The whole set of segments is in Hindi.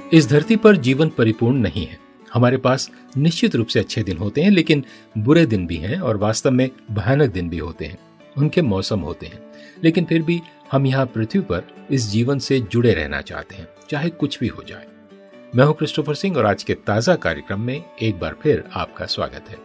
इस धरती पर जीवन परिपूर्ण नहीं है। हमारे पास निश्चित रूप से अच्छे दिन होते हैं, लेकिन बुरे दिन भी हैं और वास्तव में भयानक दिन भी होते हैं। उनके मौसम होते हैं, लेकिन फिर भी हम यहाँ पृथ्वी पर इस जीवन से जुड़े रहना चाहते हैं, चाहे कुछ भी हो जाए। मैं हूं क्रिस्टोफर सिंह और आज के ताजा कार्यक्रम में एक बार फिर आपका स्वागत है।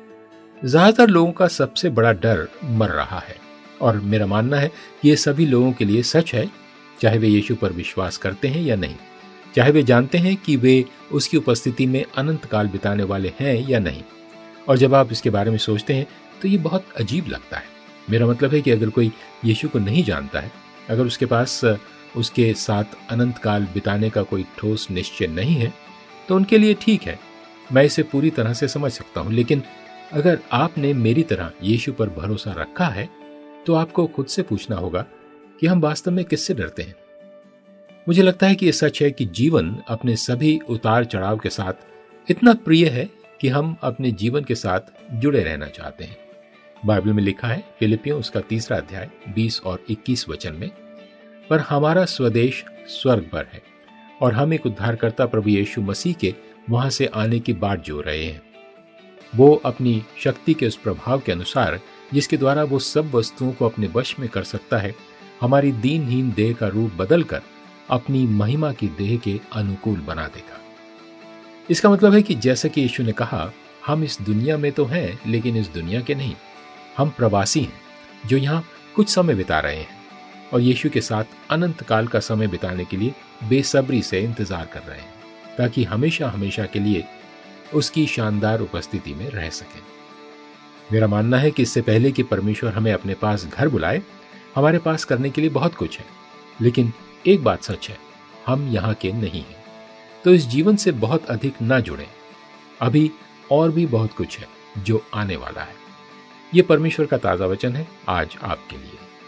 ज्यादातर लोगों का सबसे बड़ा डर मर रहा है और मेरा मानना है कि ये सभी लोगों के लिए सच है, चाहे वे यीशु पर विश्वास करते हैं या नहीं, चाहे वे जानते हैं कि वे उसकी उपस्थिति में अनंत काल बिताने वाले हैं या नहीं। और जब आप इसके बारे में सोचते हैं तो ये बहुत अजीब लगता है। मेरा मतलब है कि अगर कोई यीशु को नहीं जानता है, अगर उसके पास उसके साथ अनंत काल बिताने का कोई ठोस निश्चय नहीं है, तो उनके लिए ठीक है, मैं इसे पूरी तरह से समझ सकता हूं। लेकिन अगर आपने मेरी तरह यीशु पर भरोसा रखा है, तो आपको खुद से पूछना होगा कि हम वास्तव में किससे डरते हैं। मुझे लगता है कि यह सच है कि जीवन अपने सभी उतार चढ़ाव के साथ इतना प्रिय है कि हम अपने जीवन के साथ जुड़े रहना चाहते हैं। बाइबल में लिखा है, फिलिपियों उसका 3 अध्याय 20 और 21 वचन में, पर हमारा स्वदेश स्वर्ग पर है और हम एक उद्धारकर्ता प्रभु यीशु मसीह के वहां से आने की बाट जो रहे हैं। वो अपनी शक्ति के उस प्रभाव के अनुसार जिसके द्वारा वो सब वस्तुओं को अपने वश में कर सकता है, हमारी दीनहीन देह का रूप बदलकर अपनी महिमा की देह के अनुकूल बना देगा। इसका मतलब है कि जैसा कि यीशु ने कहा, हम इस दुनिया में तो हैं, लेकिन इस दुनिया के नहीं। हम प्रवासी हैं जो यहाँ कुछ समय बिता रहे हैं और यीशु के साथ अनंत काल का समय बिताने के लिए बेसब्री से इंतजार कर रहे हैं, ताकि हमेशा हमेशा के लिए उसकी शानदार उपस्थिति में रह सकें। मेरा मानना है कि इससे पहले कि परमेश्वर हमें अपने पास घर बुलाए, हमारे पास करने के लिए बहुत कुछ है। लेकिन एक बात सच है, हम यहाँ के नहीं हैं। तो इस जीवन से बहुत अधिक ना जुड़ें। अभी और भी बहुत कुछ है जो आने वाला है। ये परमेश्वर का ताजा वचन है आज आपके लिए।